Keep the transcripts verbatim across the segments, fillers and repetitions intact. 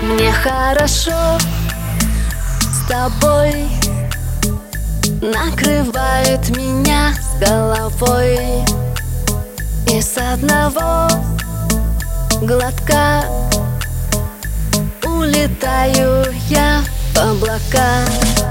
Мне хорошо с тобой, накрывает меня с головой, и с одного глотка улетаю я в облака.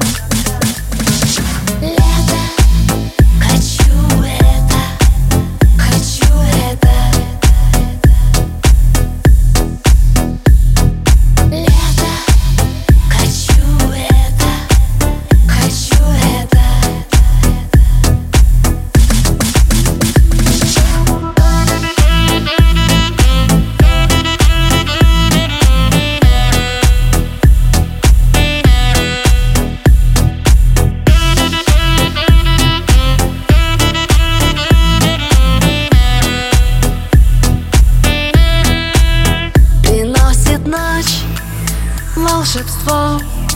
Волшебство,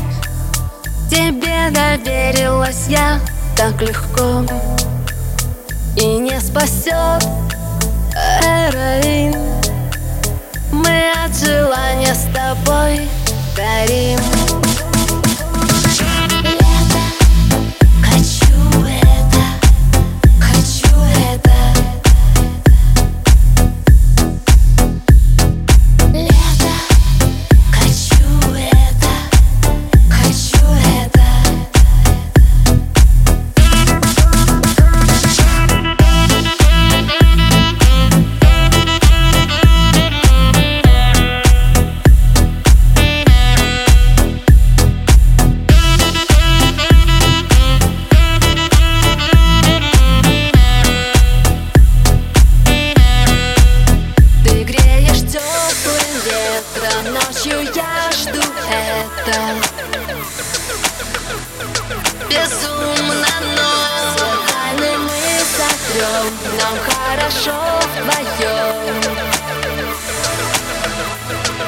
тебе доверилась я так легко, и не спасет героин. Мы от желания с тобой горим. Ночью я жду это безумно, но тайны мы сотрем, нам хорошо вдвоем.